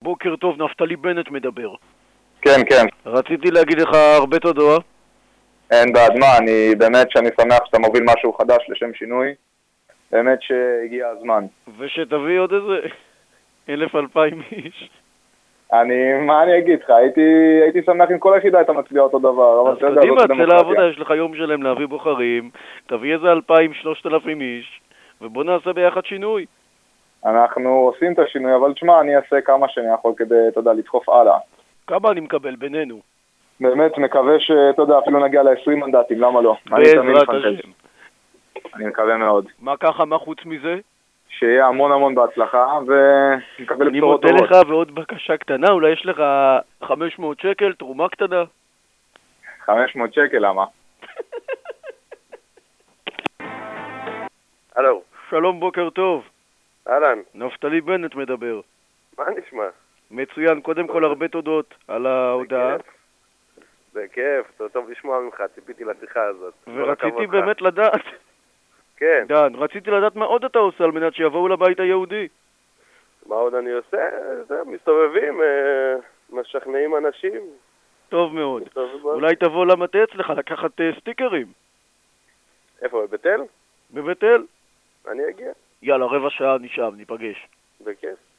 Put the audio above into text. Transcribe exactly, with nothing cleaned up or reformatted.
בוקר טוב, נפתלי בנט מדבר. כן, כן. רציתי להגיד לך הרבה תודה. אין בעד מה, אני באמת שאני שמח שאתה מוביל משהו חדש לשם שינוי. באמת שהגיע הזמן. ושתביא עוד איזה אלף אלפיים איש. אני, מה אני אגיד לך, הייתי, הייתי שמח אם כל היחידה הייתה מצביעה אותו דבר. אז קדימה, צא לעבודה, יש לך יום שלם להביא בוחרים, תביא איזה אלפיים, שלושת אלפים איש, ובוא נעשה ביחד שינוי. אנחנו עושים את השינוי, אבל תשמע, אני אעשה כמה שאני יכול כדי, אתה יודע, לדחוף הלאה. כמה אני מקבל בינינו? באמת מקווה שאתה יודע, אפילו נגיע ל-עשרים מנדטים, למה לא? בעזרת השם. אני מקווה מאוד. מה ככה, מה חוץ מזה? שיהיה המון המון בהצלחה, ונקבל אני בשורות מודה טובות. לך, ועוד בקשה קטנה, אולי יש לך חמש מאות שקל, תרומה קטנה? חמש מאות שקל, למה? הלו. שלום, בוקר טוב. אהלן. נפתלי בנט מדבר. מה נשמע? מצוין, קודם כל הרבה תודות על ההודעה. זה כיף, זה טוב לשמוע ממך, ציפיתי לשיחה הזאת. ורציתי באמת לדעת. כן. דן, רציתי לדעת מה עוד אתה עושה על מנת שיבואו לבית היהודי. מה עוד אני עושה? זה, מסתובבים, אה, משכנעים אנשים. טוב מאוד. אולי תבוא למטה אצלך לקחת אה, סטיקרים. איפה, בבית אל? בבית אל. אני אגיע. יאללה, רבע שעה נשאר, ניפגש. בכיף.